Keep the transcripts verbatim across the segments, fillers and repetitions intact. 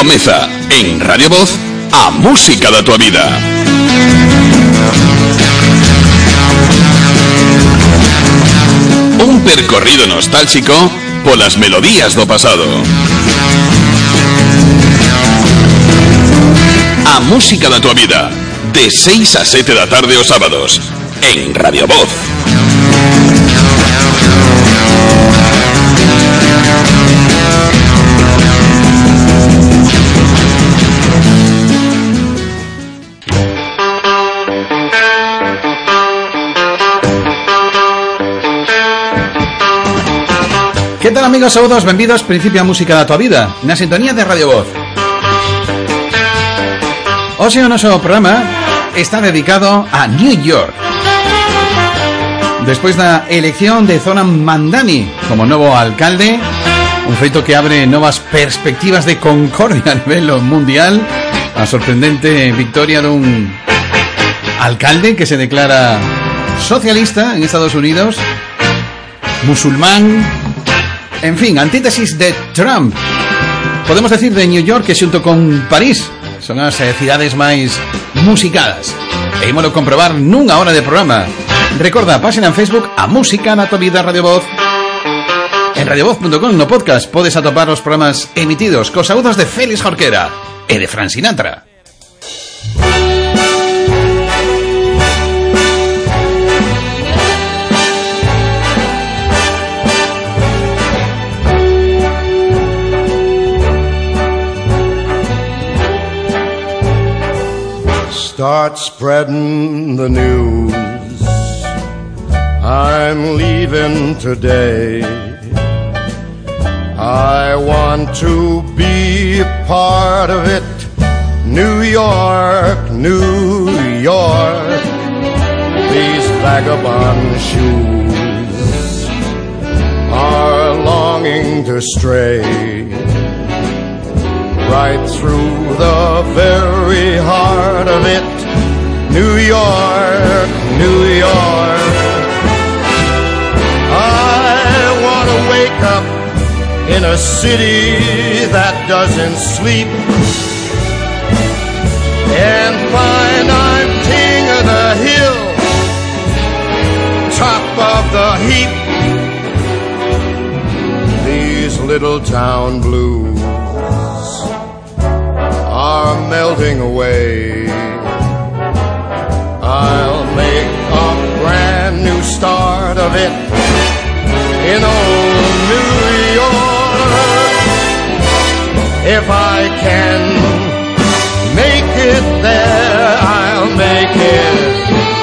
Comeza en Radio Voz a música da tua vida. Un percorrido nostálxico polas melodías do pasado. A música da tua vida, de seis a sete da tarde os sábados, en Radio Voz. Que tal, amigos? Saúdos, benvidos, principio a música da tua vida, na sintonía de Radio Voz. Hoxe o noso programa está dedicado a New York. Despois da elección de Zoran Mandani como novo alcalde, un feito que abre novas perspectivas de concordia a nivel mundial, a sorprendente victoria dun alcalde que se declara socialista en Estados Unidos, musulmán. En fin, antítesis de Trump. Podemos decir de New York que xunto con París son as cidades máis musicadas. E ímolo comprobar nunha hora de programa. Recorda, páxina en Facebook a Música na tua vida Radio Voz. En radiovoz punto com no podcast podes atopar os programas emitidos cos saúdos de Félix Jorquera e de Frank Sinatra. Start spreading the news. I'm leaving today. I want to be a part of it. New York, New York. These vagabond shoes are longing to stray right through the very heart of it. New York, New York. I want to wake up in a city that doesn't sleep and find I'm king of the hill, top of the heap. These little town blues are melting away. I'll make a brand new start of it in old New York. If I can make it there, I'll make it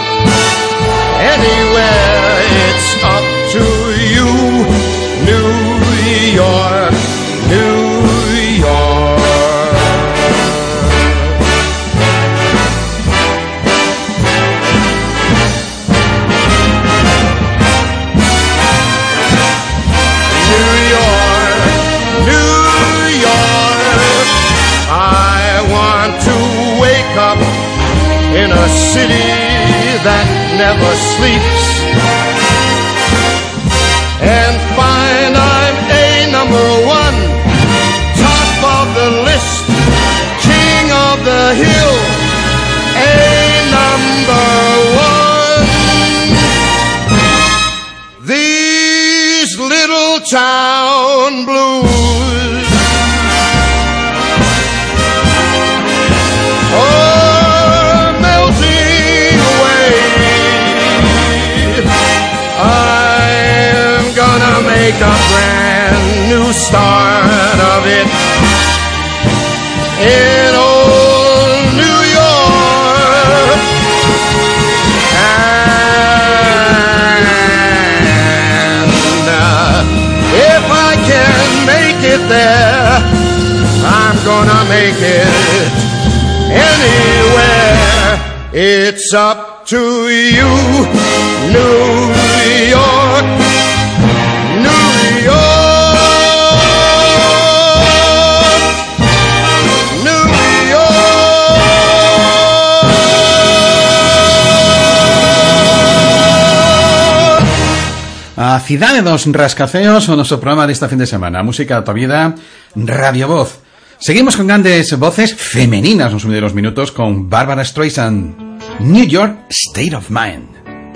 anywhere. It's up to you, New York, New York. In a city that never sleeps and find I'm a number one, top of the list, king of the hill, a number one. These little town blues, oh, make a brand new start of it in old New York. And uh, if I can make it there, I'm gonna make it anywhere. It's up to you, New York. A cidade dos rascaceos, o noso programa desta fin de semana, a música da tua vida, Radio Voz. Seguimos con grandes voces femeninas nos primeros minutos con Barbara Streisand, New York State of Mind.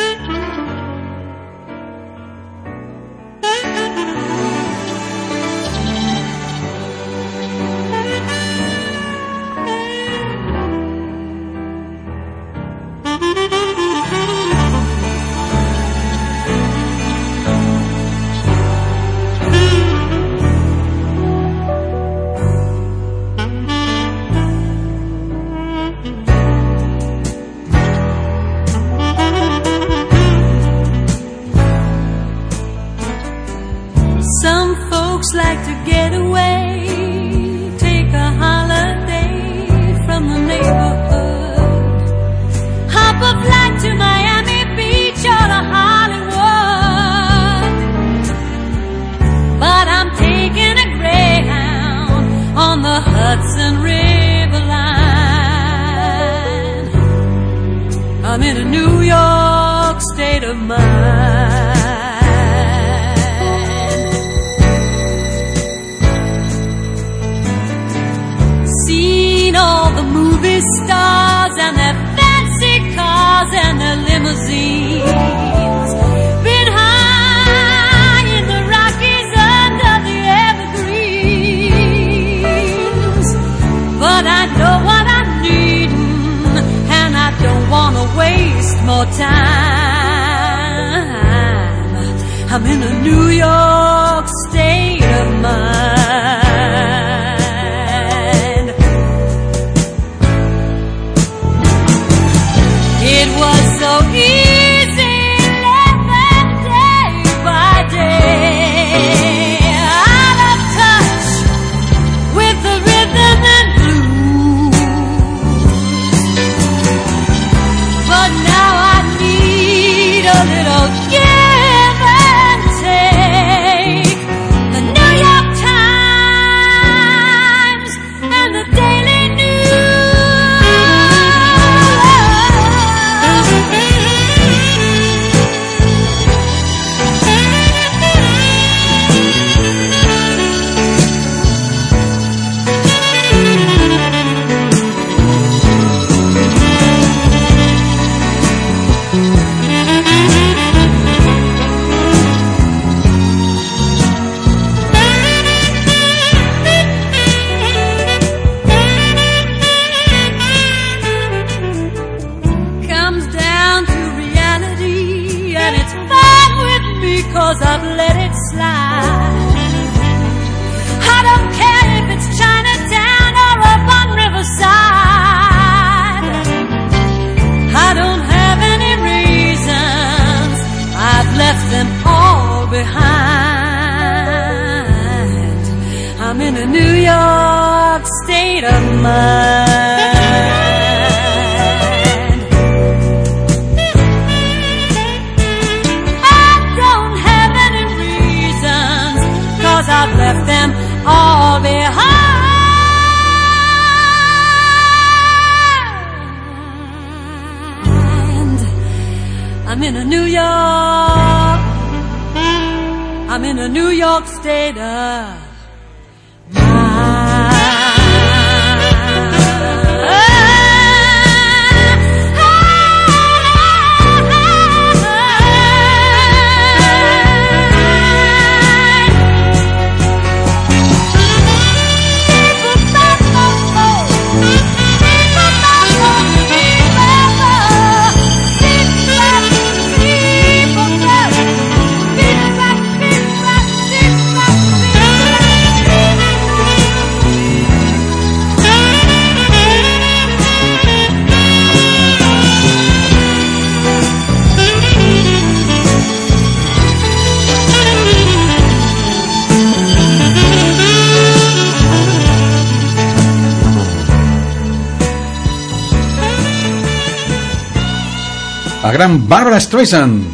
A gran Barbara Streisand.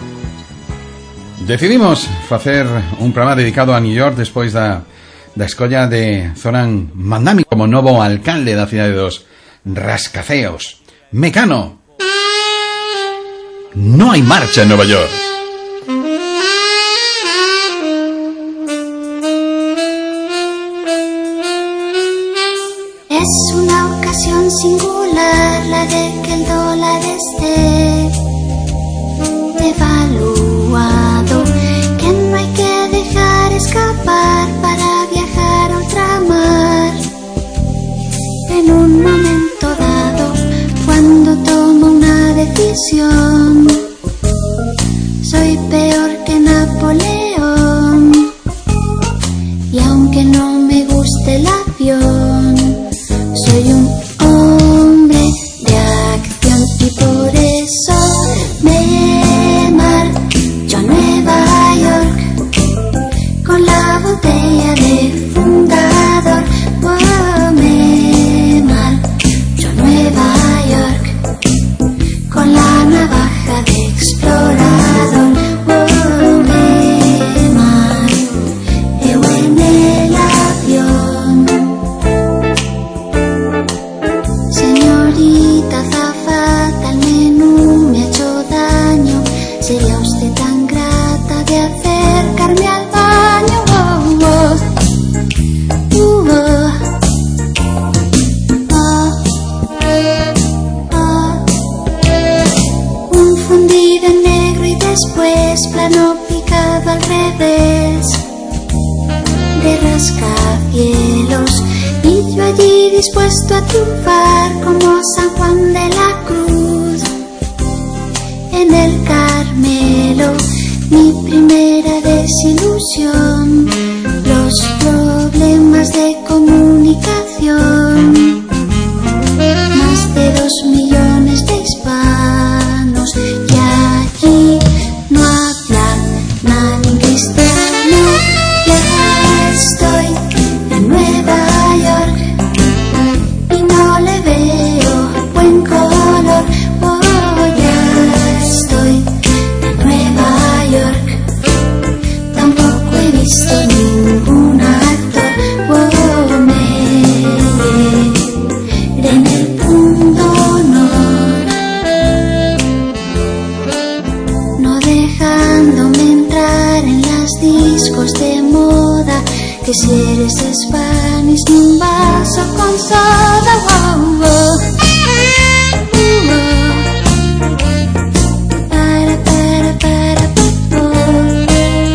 Decidimos facer un programa dedicado a New York despois da, da escolla de Zoran Mandami como novo alcalde da cidade dos rascaceos. Mecano. No hai marcha en Nova York. Es una ocasión singular la de que el dólar esté devaluado, que no hay que dejar escapar para viajar a ultramar. En un momento dado, cuando tomo una decisión, soy peor que Napoleón. Y aunque no me guste el avión, soy un hombre de acción y por eso me marcho a Nueva York con la botella de fundador. Oh, me marcho a Nueva York con la navaja de explorador. Oh, me mareo en el avión. Señorita azafata, el menú me ha hecho daño. ¿Sería usted tan grata de acercarme al baño? Oh, oh. Uh, oh. Oh, oh. Un fundido en negro y después plano picado al revés de rascacielos, y yo allí dispuesto a triunfar como San Juan de la Cruz en el Carmelo. Mi primera desilusión, los problemas de comunicación. Más de dos millones de hispanos y allí no hablan nadie cristiano. Ya estoy en Nueva York y no le veo buen color. Oh, ya estoy en Nueva York, tampoco he visto ningún actor. Oh, me veré en el punto honor, no dejándome entrar en las discos de moda, que si eres Spanish ni un vaso con soda. Oh, oh. Uh, oh. Para, para, para, pa, oh.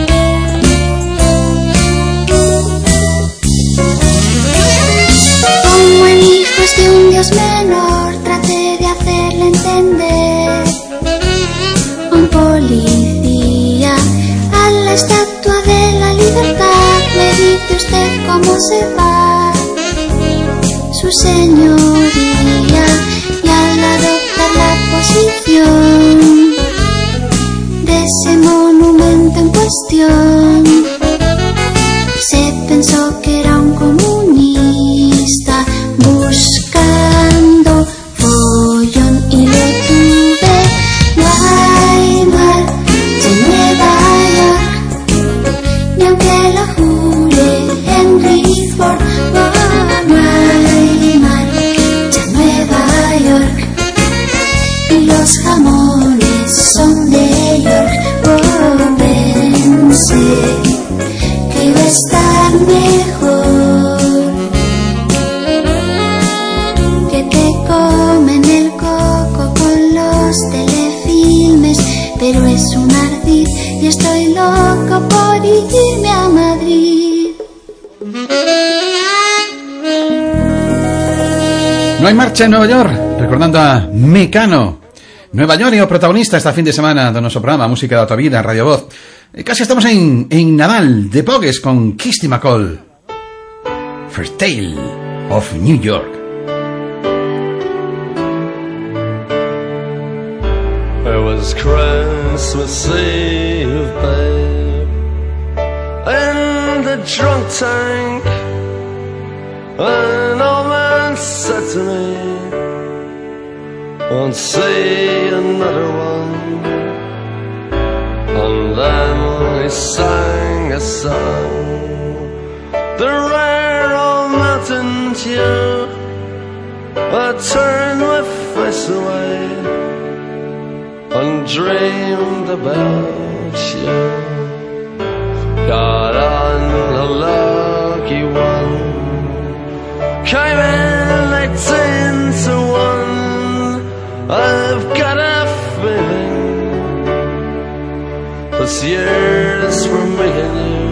Como en Hijos de un Dios menor, traté de hacerle entender a un policía, a la estatua de la libertad. Me dice usted cómo se va su señoría, y al adoptar la posición de ese monumento en cuestión, se pensó que era un comunista buscando follón, y lo tuve. No hay mar de Nueva York, ni aunque lo jure Henry Ford. Oh, no hay mar de Nueva York, y los jamones son de York. Oh, pensé que iba a estar mejor, que te comen el coco con los telefilmes, pero es un ardid y estoy loco por irme a Madrid. No hay marcha en Nueva York, recordando a Mecano. Nueva York é o protagonista esta fin de semana do noso programa Música da tua vida, Radio Voz. E casi estamos en, en Nadal de Pogues con Kirsty MacColl. First Tale of New York. It was Christmas Eve, babe, in the drunk tank. An old man said to me, won't see another one. And then he sang a song, the rare old mountain tune. I turned my face away and dreamed about you. Got on a lucky one, came in this year's for me and you.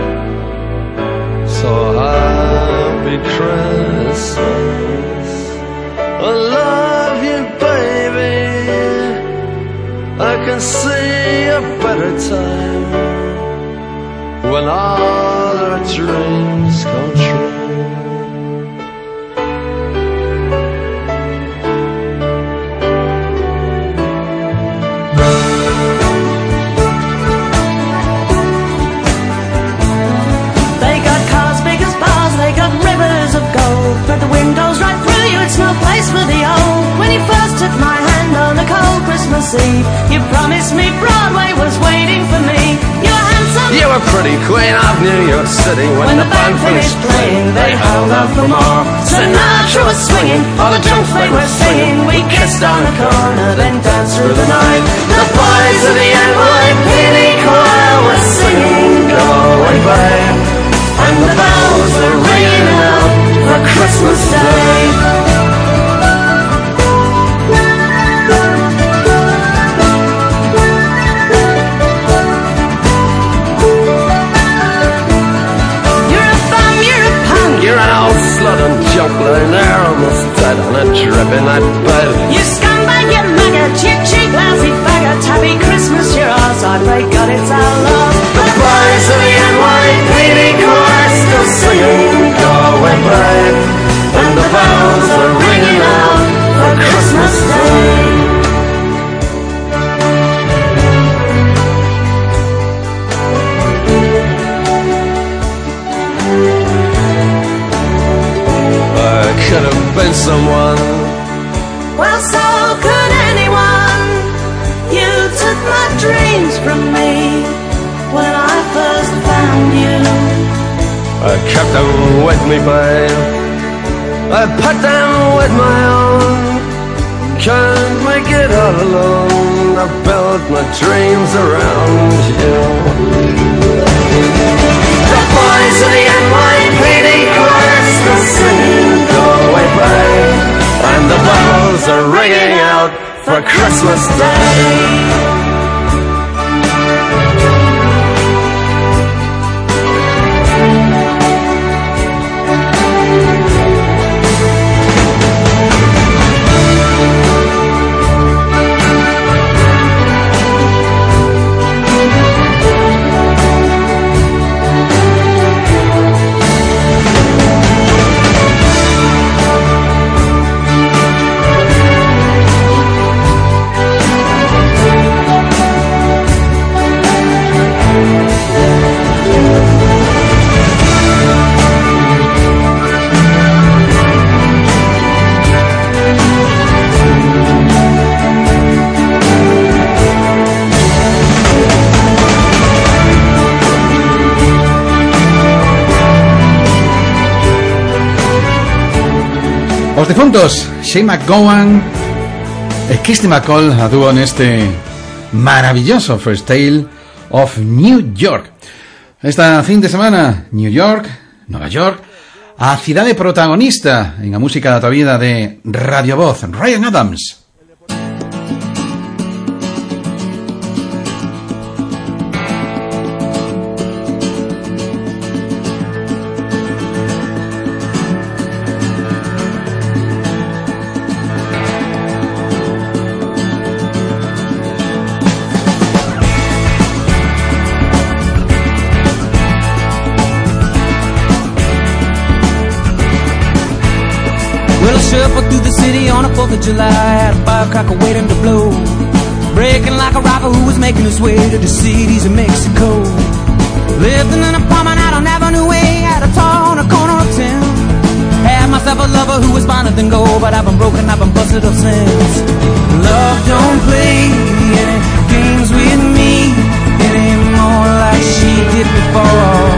So happy Christmas, I love you, baby. I can see a better time when all our dreams come true. The windows right through you, it's no place for the old. When you first took my hand on a cold Christmas Eve, you promised me Broadway was waiting for me. You were handsome, you were pretty queen of New York City. When, when the, the band finished playing, they held out for more. Sinatra was swinging, all the drums they were singing. We kissed on the corner, then danced through the night. The boys of the N Y P D choir were singing Go Away Babe, and the bells were ringing out for Christmas Day. You're a bum, you're a punk, you're an old slut and junk lying there almost dead on a dripping night bed. You scumbag, you maggot, cheap, cheap, lousy faggot. Happy Christmas, you're ours, I pray God it's our love. The boys of the N Y P D choir still singing Go Away Babe, and the bells are ringing out for Christmas Day. I could have been someone, well, so could anyone. You took my dreams from me when I first found you. I kept them with me, babe, I put them with my own. Can't make it all alone, I built my dreams around you. The boys of the N Y P D choir still singing Go Away Babe, and the bells are ringing out for Christmas Day. Os difuntos, Shane McGowan e Kirsty MacColl a dúo neste maravilloso First Tale of New York. Esta fin de semana, New York, Nova York, a cidade protagonista en a música da tua vida de Radio Voz, Ryan Adams. Shuffled through the city on a fourth of July, had a firecracker waiting to blow, breaking like a robber who was making his way to the cities of Mexico. Lived in an apartment out on Avenue A, at a tall on a corner of town. Had myself a lover who was finer than gold, but I've been broken, I've been busted up since. Love don't play any games with me anymore like she did before.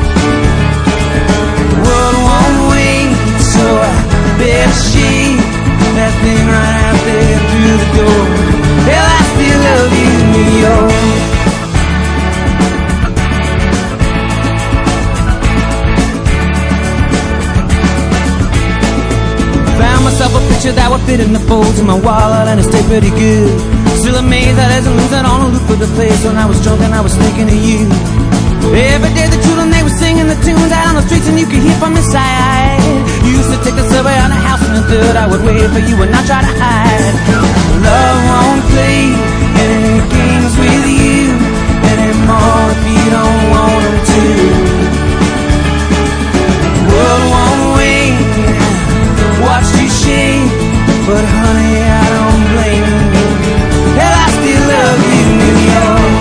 The world won't wait, so I bet she that thing right out there through the door. Hell, I still love you, New York. Found myself a picture that would fit in the folds of my wallet, and it stayed pretty good. still amazed that as I lose that on a loop of the place. When I was drunk and I was thinking of you. Every day the children, they were singing the tunes out on the streets, and you could hear from the side. You used to take the subway on the house in the third. I would wait for you and not try to hide. Love won't play any games with you anymore if you don't want them to. The world won't wait, watch you shake, but honey, I don't blame you. Hell, I still love you, New York.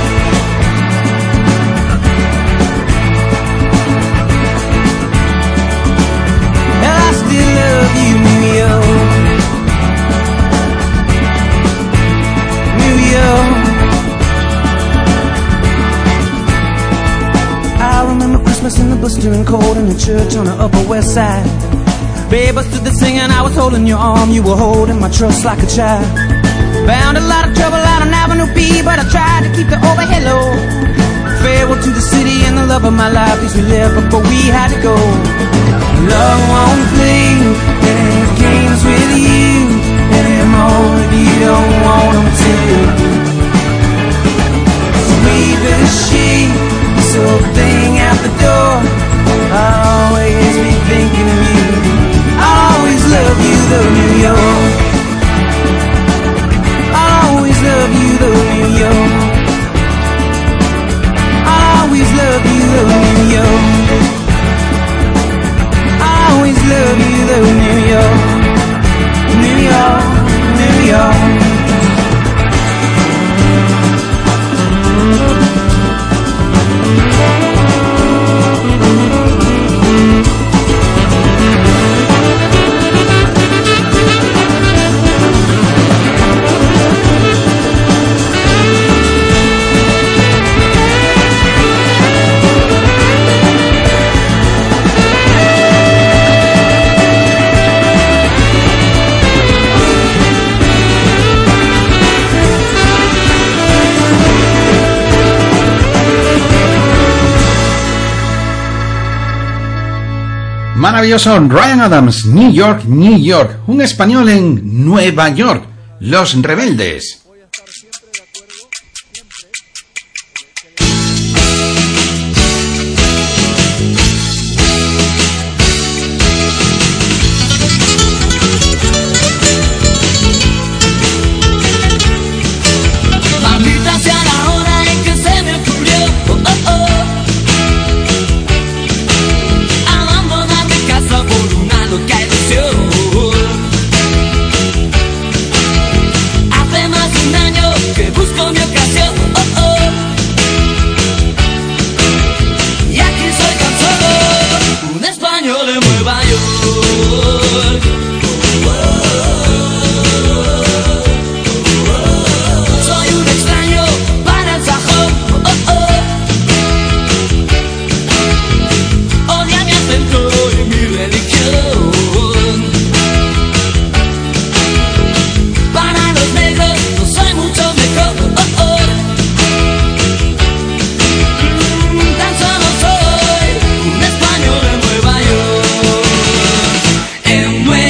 In the blistering cold in the church on the Upper West Side. Babe, I stood there singing, I was holding your arm, you were holding my trust like a child. Found a lot of trouble out on Avenue B, but I tried to keep the overhead low. Farewell to the city and the love of my life, these we left before we had to go. Love won't play any games with you anymore if you don't want them to. Sweep the sheet, this old thing out the door. I'll always be thinking of you. I'll always love you, though, New York. I'll always love you, though, New York. I'll always love you, though, New York. I'll always love you, though, New York. New York, New York. Maravilloso Ryan Adams, New York, New York, un español en Nueva York, Los Rebeldes. En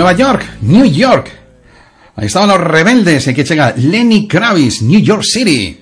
Nueva York, New York. Ahí estaban los rebeldes. Aquí llega Lenny Kravitz, New York City.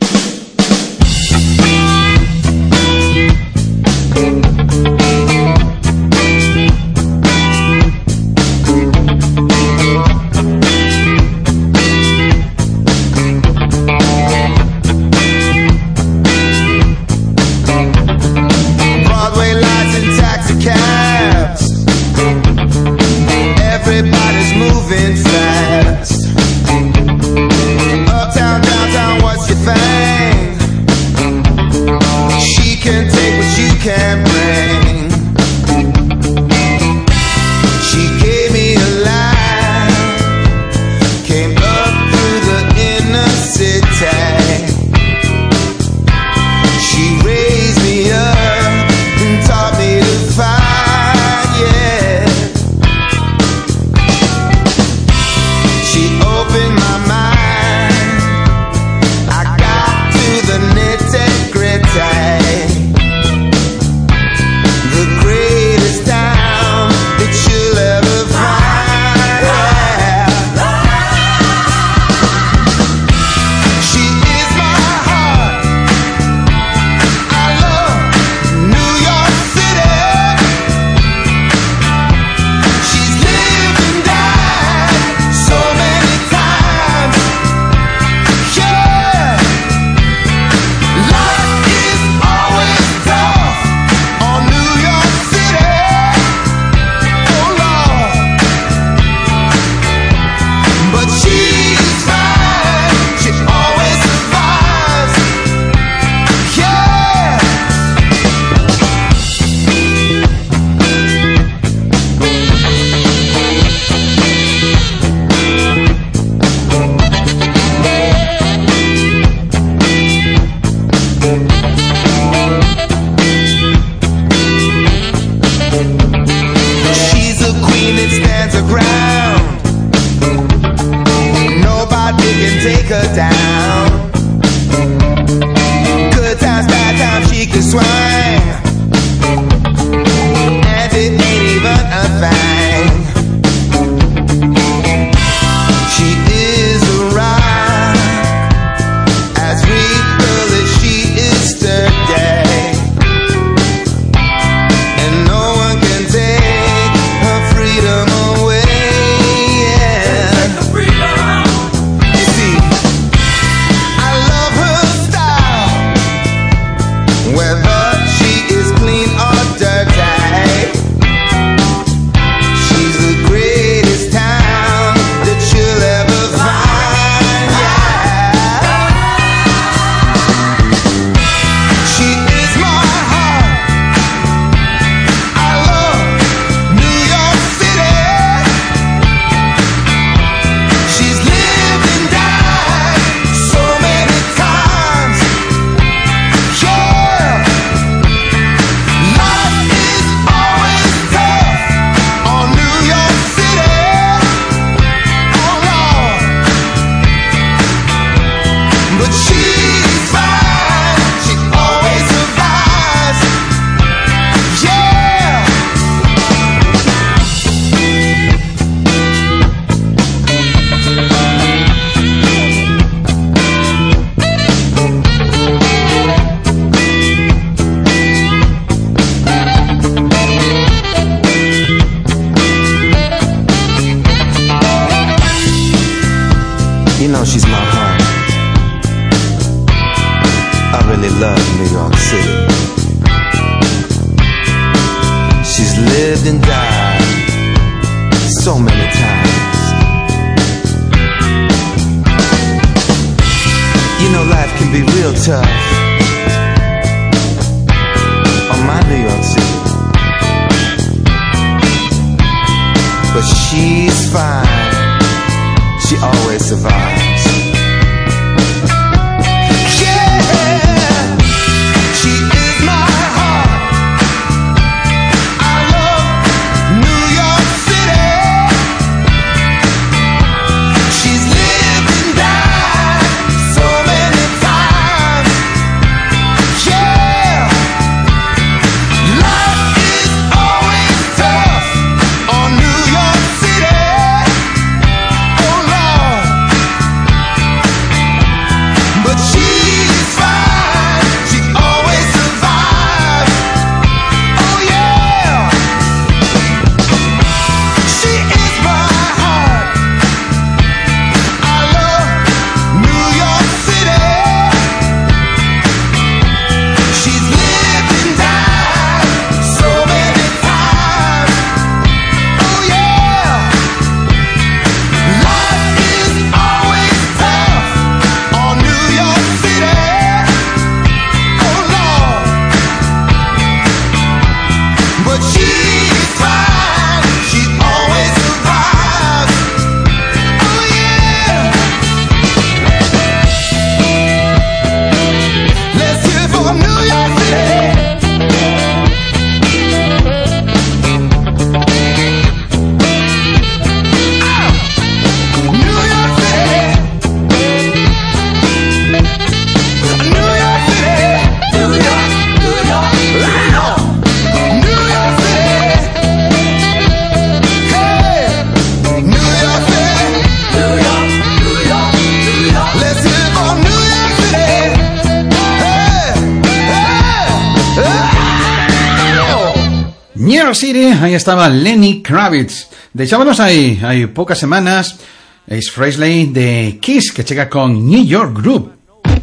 York City, aí estaba Lenny Kravitz. Deixámonos aí, hai poucas semanas, Ace Frehley de Kiss, que chega con New York Group.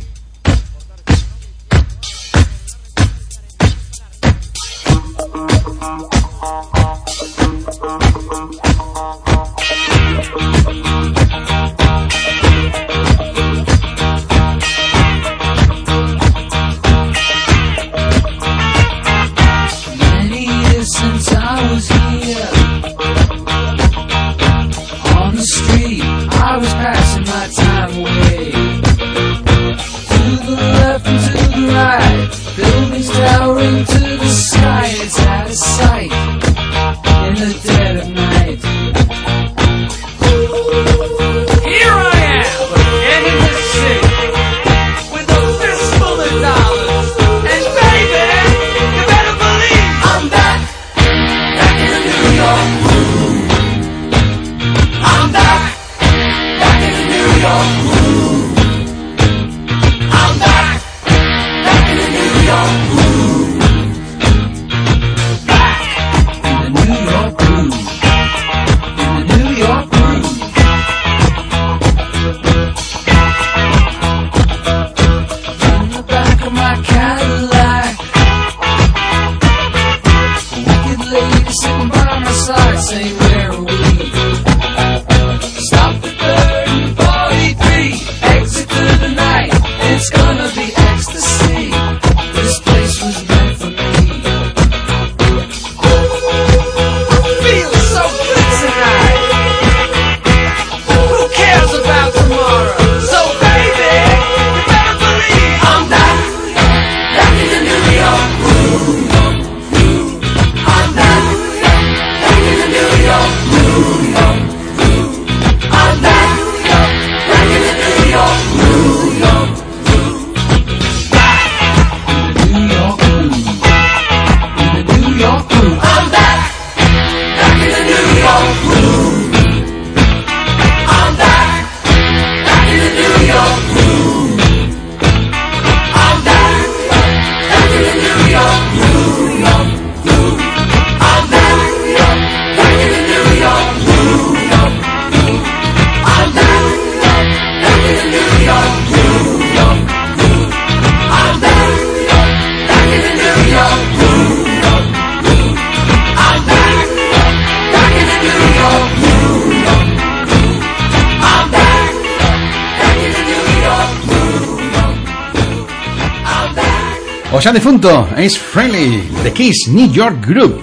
O xa defunto Ace Frehley de Kiss, New York Group.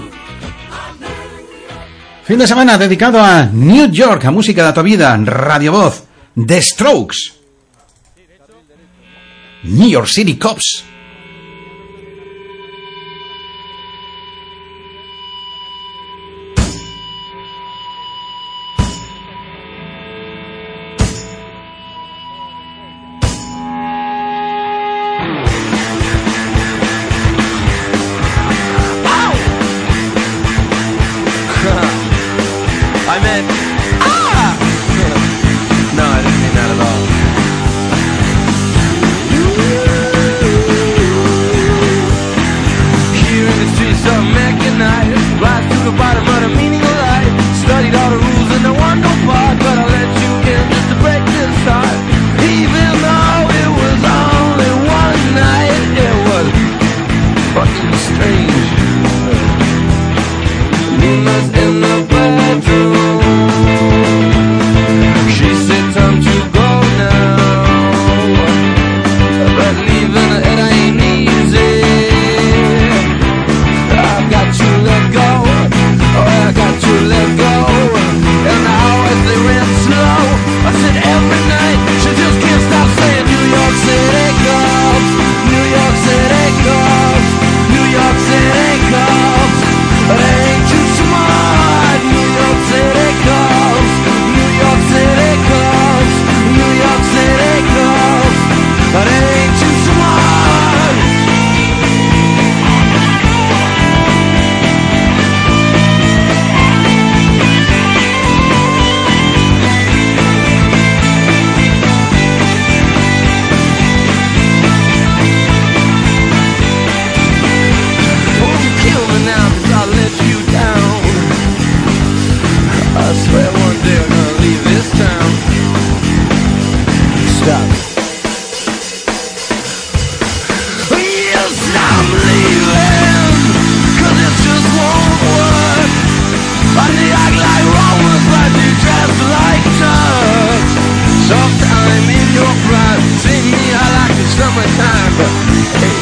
Fin de semana dedicado a New York, a música da tua vida, Radio Voz, The Strokes, New York City Cops. No, I didn't mean that at all. stop. Yes, I'm leaving, cause it just won't work. I need act like Romans, but you dress like Turks. Sometime in your prime, see me, I like the summertime, but hey.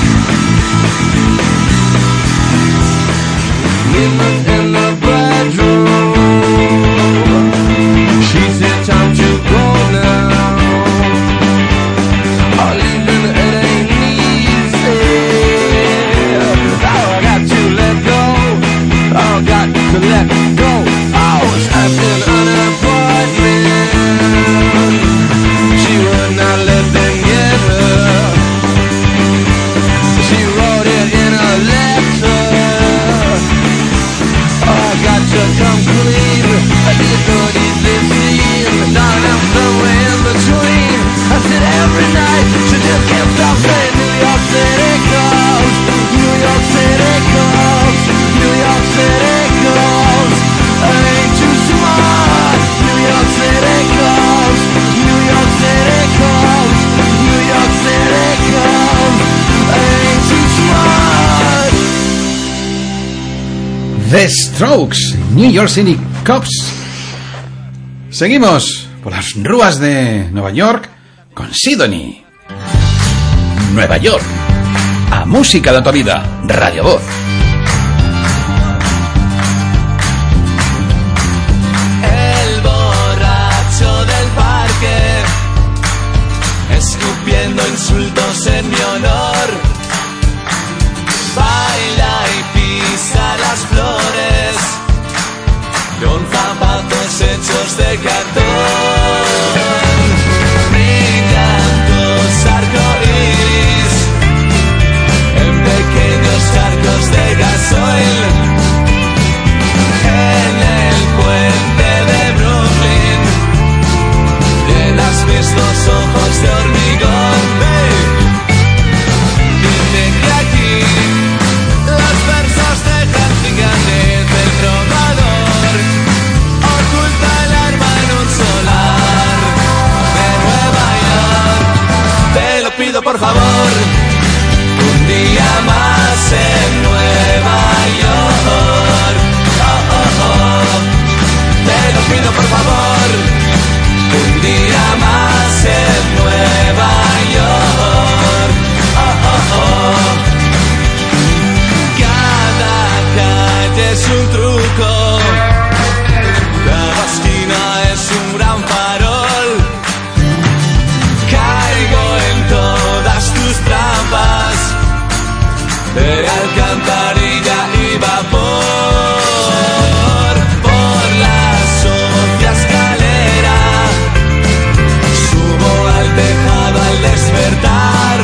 Women in the bedroom, she said time to go now. Oh, leaving it ain't easy. Oh, I got to let go. Oh, got to let go. I was having an appointment. She would not let them get her. She wrote it in a letter. Got to come clean. I did not easily seen. Now I'm somewhere in between. I said every night she just can't stop saying New York City calls, New York City calls, New York City calls. I ain't too smart. New York City calls, New York City calls, New York City calls. I ain't too smart. The Strokes, New York City Cops. Seguimos por las ruas de Nueva York con Sidonie. Nueva York, a música de tu vida, Radio Voz. El borracho del parque, escupiendo insultos en mi honor, baila y pisa las flores con zapatos hechos de cartón. Brillan tus arcoíris en pequeños charcos de gasoil. En el puente de Brooklyn llenas mis dos ojos de hormigón. Hey. Dicen que aquí los versos dejan cicatriz del trovador, oculta el arma en un solar de Nueva York. Te lo pido por favor, un día más en Nueva York. Oh, oh, oh. Te lo pido por favor, un día más en Nueva York. Oh, oh, oh. Cada calle es un truco, cada esquina es un gran farol. Caigo en todas tus trampas de alcantarilla y vapor. Por la sucia escalera subo al tejado al despertar.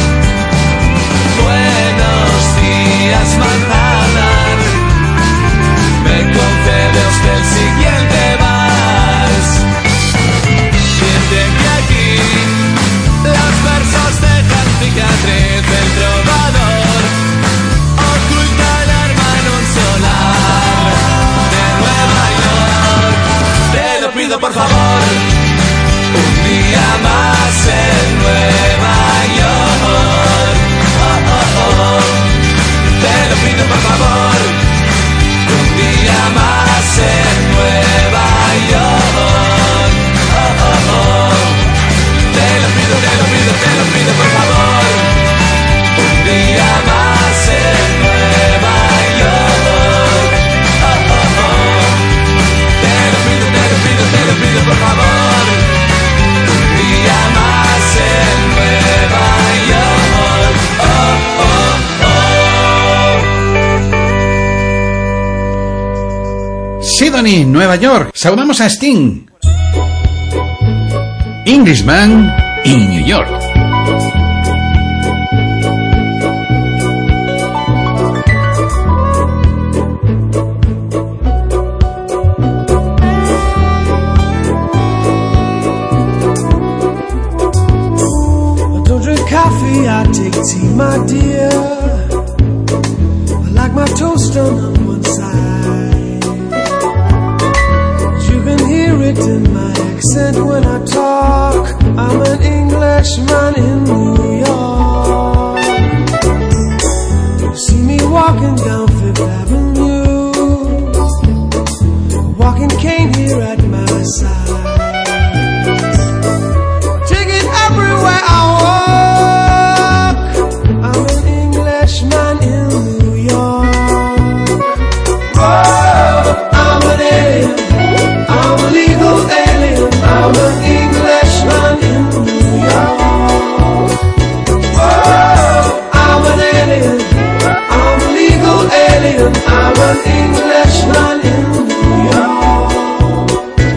Buenos días, Manhattan, me concede usted el siguiente vals. Siente que aquí los versos dejan cicatriz del trovador, oculta el arma en un solar de Nueva York. Te lo pido por favor, un día más en Nueva York. Oh, oh, oh. Te lo pido por favor, un día más en Nueva York. Oh, oh, oh. Te lo pido, te lo pido, te lo pido por favor, un día más en Nueva York. Oh, oh, oh. Te lo pido, te lo pido, te lo pido por favor, un día más en Nueva York. Oh, oh, oh. Sidonie, Nueva York. Saludamos a Sting. Englishman in New York. Coffee, I take tea, my dear. I like my toast on one side. You can hear it in my accent when I talk. I'm an English Englishman in New York. You see me walking down Fifth Avenue, a walking cane here at my side. Take it everywhere I walk. I'm an Englishman in New York. Whoa, I'm an alien. I'm a legal alien. I'm an Englishman in New York. Whoa, I'm an alien. I'm a legal alien. I'm an Englishman in New York.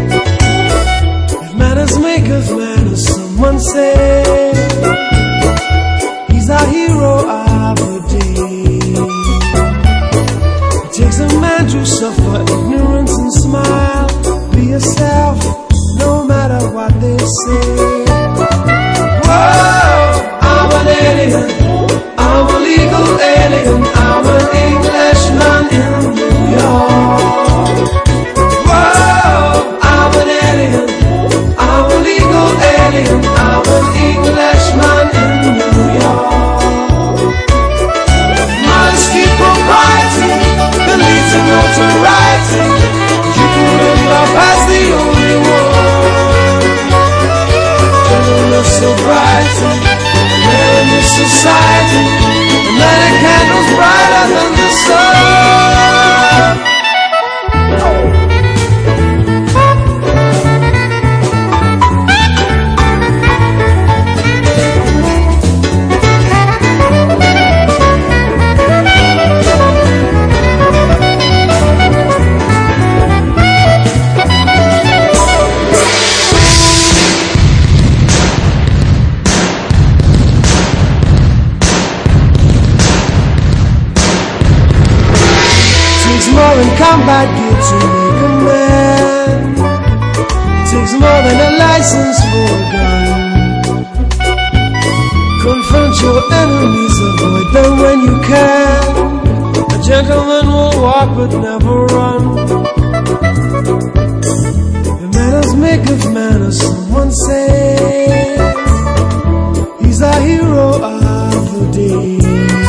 If manners make us manners, someone say he's our hero of the day. It takes a man to suffer ignorance and smile. Be yourself, no matter what they say. Whoa, I'm an alien. I'm a legal alien. I'm an Englishman in New York. Whoa, I'm an alien. I'm a legal alien. I'm an Englishman in New York. Modesty, propriety, the leads to notoriety. You can live life as the only one. Gentleness, sobriety, man in this society, and lighting candles brighter than the sun. More than combat gear to make a man. It takes more than a license for a gun. Confront your enemies, avoid them when you can. A gentleman will walk but never run. The manners make of manners, someone say. He's our hero of the day.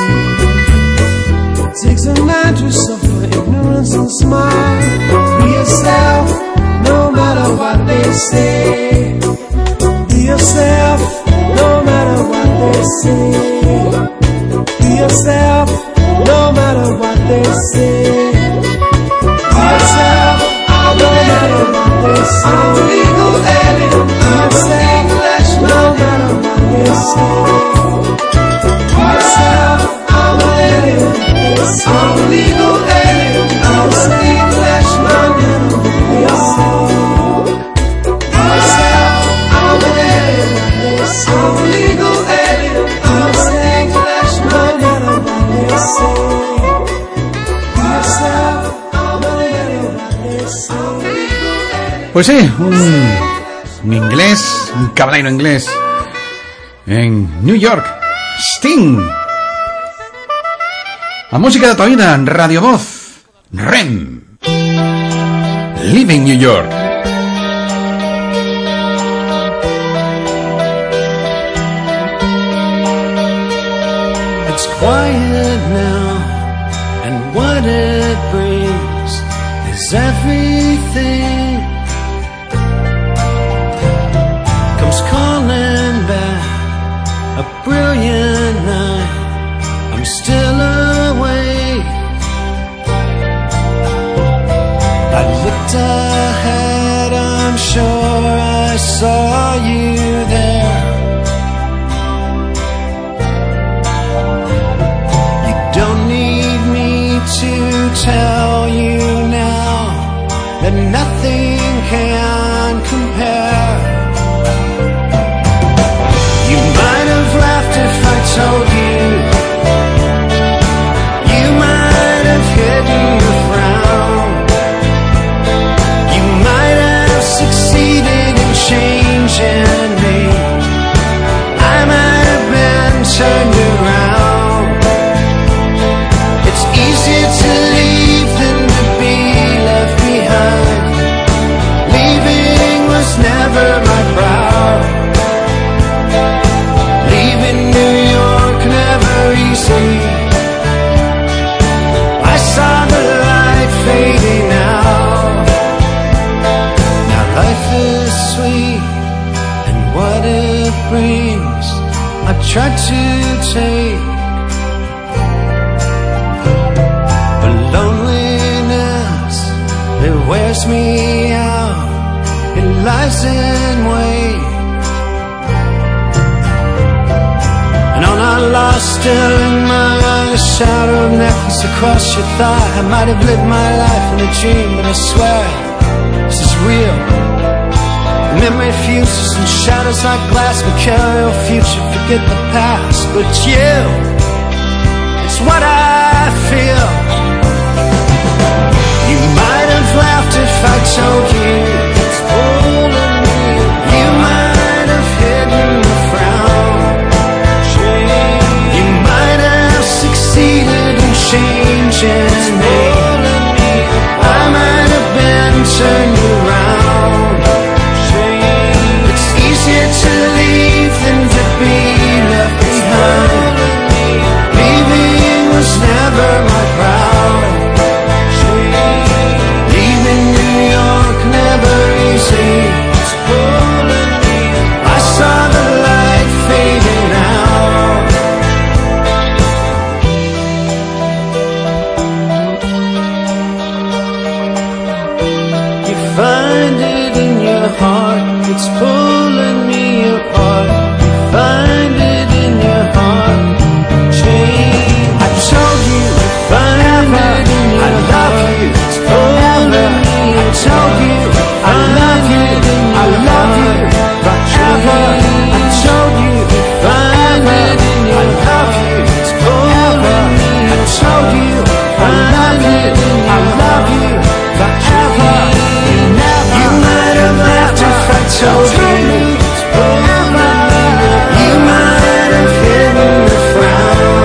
It takes a man to suffer ignorance and smile. Be yourself, no matter what they say. Be yourself, no matter what they say. Be yourself, no matter what they say. Be yourself, no matter what they say. I'm a legal alien. I'm an Englishman, no matter what they say. Be yourself, I'm an alien. I'm a legal alien. I'm an Englishman in New York. Myself, I'm an alien. I'm a legal alien. I'm an Englishman in New York. Myself, I'm an alien. I'm a legal alien. Pues sí, un, un inglés, un caballero inglés en New York, Sting. La música de tu vida, Radio Voz, R E M, Living New York. It's quiet now, and what it brings is everything comes calling back. A brilliant night, I'm still awake. I looked ahead, I'm sure I saw you there. You don't need me to tell you now that nothing can compare. You might have laughed if I told you. You might have hidden the frown. You might have succeeded in changing me. brings, I try to take. But loneliness, it wears me out. It lies in wait. And on our lost still in my eyes, shadow of necklace across your thigh. I might have lived my life in a dream, but I swear this is real. Memory fuses and shadows like glass, mercurial future, forget the past. But you, it's what I feel. You might have laughed if I told you it's holding me. You might have hidden the frown. You might have succeeded in changing me. I might have been turned around. It's easier to leave than to be left behind. Leaving was never my crowd. Leaving New York never easy. I saw the light fading out. You find it in your heart, it's pulling me apart. You find it in your heart. Change. I told you, find it in your I love heart. You, it's pulling me apart. I told you, I love you, I love you, forever. I told you, find it in your I love you, it's pulling me apart. I told you, I love you, I love you, forever. You might have laughed if I told you. You might have hidden the frown.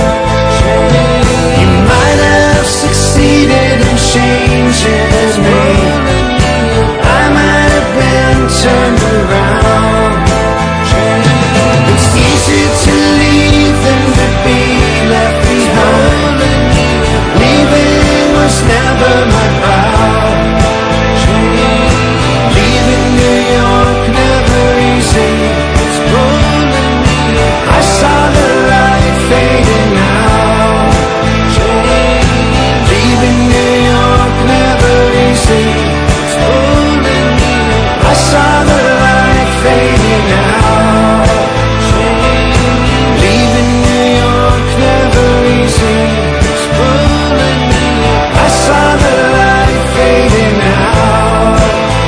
You might have succeeded in changing me. I might have been turned around. It's easier to leave than to be left behind. Leaving was never my vow. Leaving New York never easy. I saw the light fading out. Leaving New York never easy. I saw the light fading out. Leaving New York never easy. I saw the light fading out.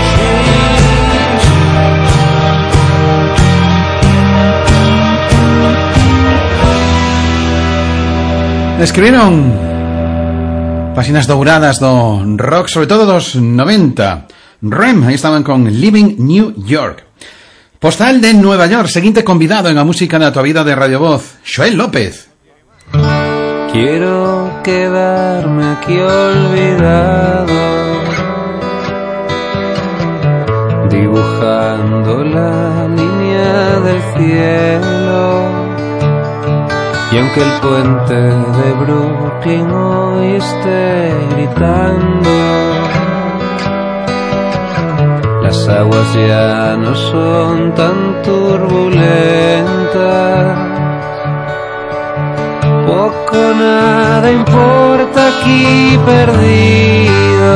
Escribieron páxinas douradas do rock, sobre todo dos noventa. R E M, aí estaban con Living New York. Postal de Nueva York, seguinte convidado en a música da tua vida de Radio Voz, Xoel López. Quiero quedarme aquí olvidado, dibujando la línea del cielo. Y aunque el puente de Brooklyn hoy esté gritando, las aguas ya no son tan turbulentas. Poco nada importa aquí perdido,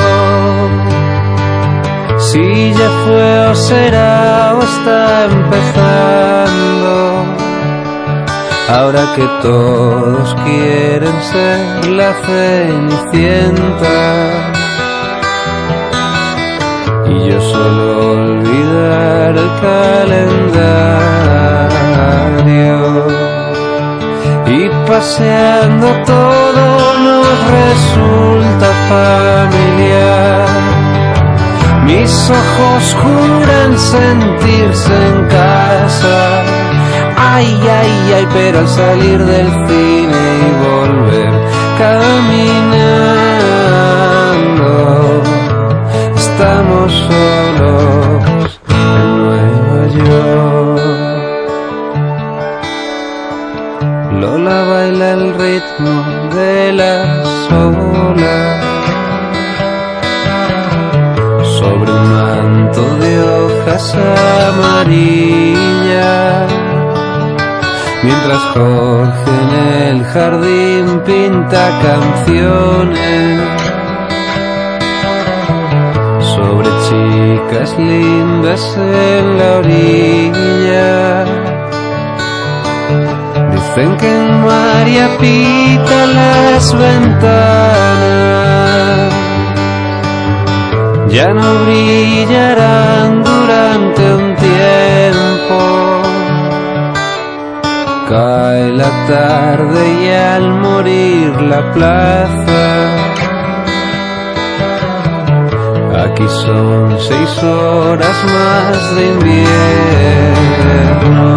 si ya fue o será o está empezando. Ahora que todos quieren ser la Cenicienta y yo solo olvidar el calendario, y paseando todo nos resulta familiar. Mis ojos juran sentirse en casa. Ay, ay, ay, pero al salir del cine y volver caminando, estamos solos en Nueva York. Lola baila el ritmo de las olas sobre un manto de hojas amarillas. mientras Jorge en el jardín pinta canciones sobre chicas lindas en la orilla. Dicen que en María Pita las ventanas ya no brillarán durante un tiempo. Cae la tarde y al morir la plaza, aquí son seis horas más de invierno.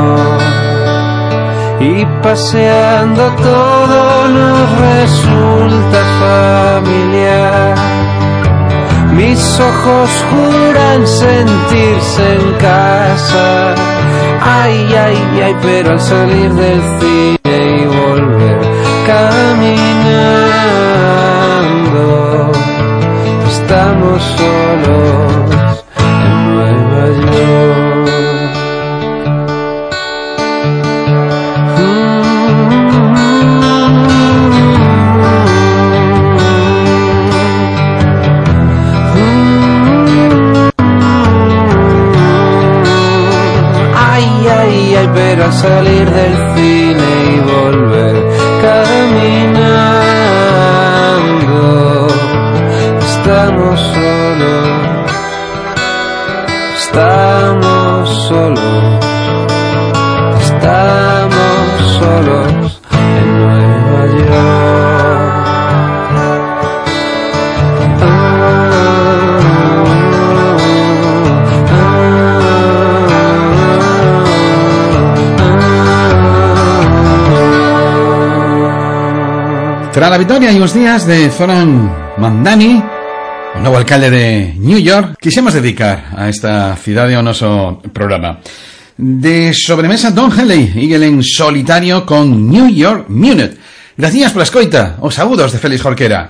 Y paseando todo nos resulta familiar. Mis ojos juran sentirse en casa. Ay, ay, ay, pero al salir del cine y volver caminando, estamos solos en Nueva York. Pero al salir del cine y volver caminando, estamos solos, estamos solos, estamos solos en Nueva York. Tras la victoria y unos días de Zoran Mandani, o nuevo alcalde de New York, quisimos dedicar a esta cidade o noso programa. De sobremesa Don Henley, Eagle en solitario con New York Minute. Gracias pola escoita, os saúdos de Félix Jorquera.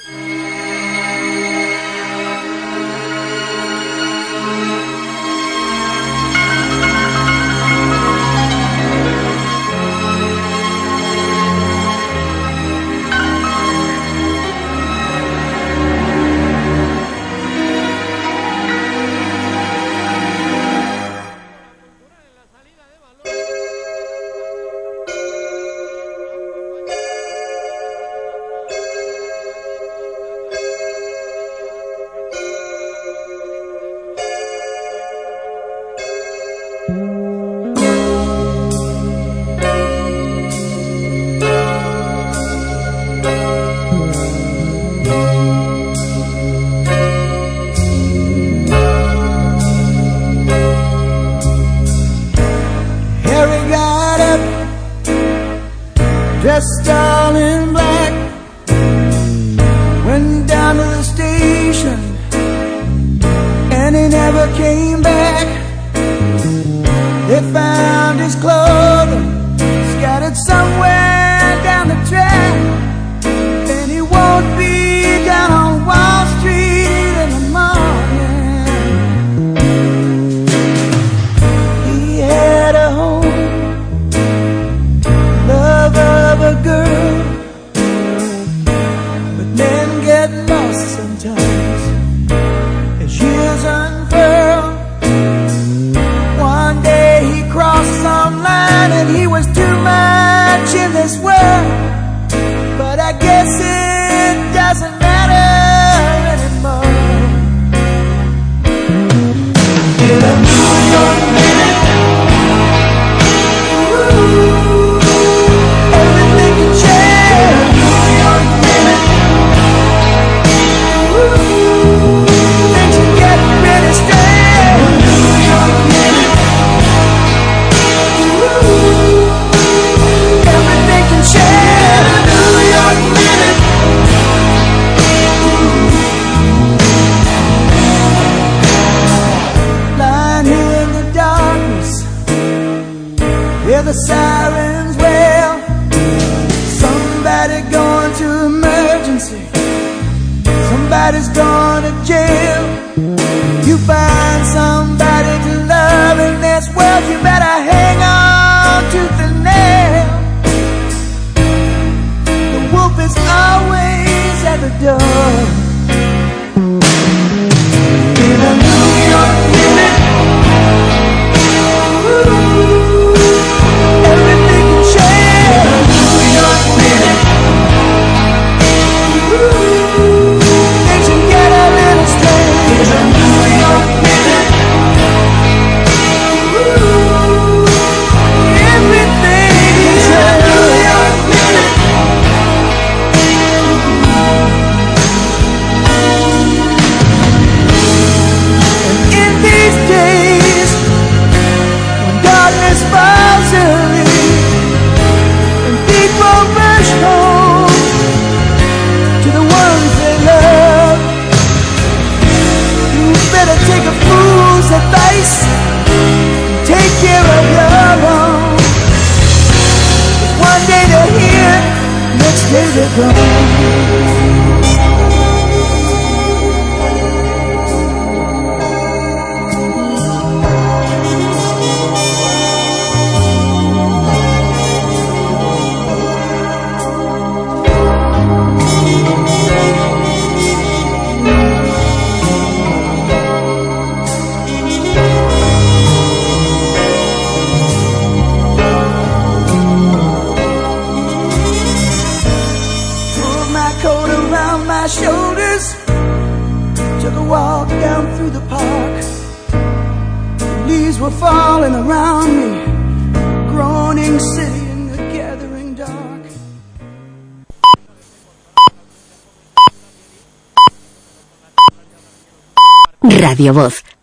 dressed all in black, went down to the station, and he never came back. They found his clothing scattered somewhere down the track, and he won't be down on Wall Street in the morning. He had a home, love of a girl, but men get lost sometimes as years unfurl. One day he crossed some line and he was too much in this world, but I guess it doesn't matter anymore. In a New York minute, ooh, everything can change. New York minute, ooh, things can get really strange. New York minute, ooh, everything can change. New York minute, lying here in the darkness, hear the sirens wail. Somebody going to emergency, somebody's going to jail. You find somebody to love in this world, you better hang on to the nail. were falling around me, groaning city in the gathering dark. Radio Voz,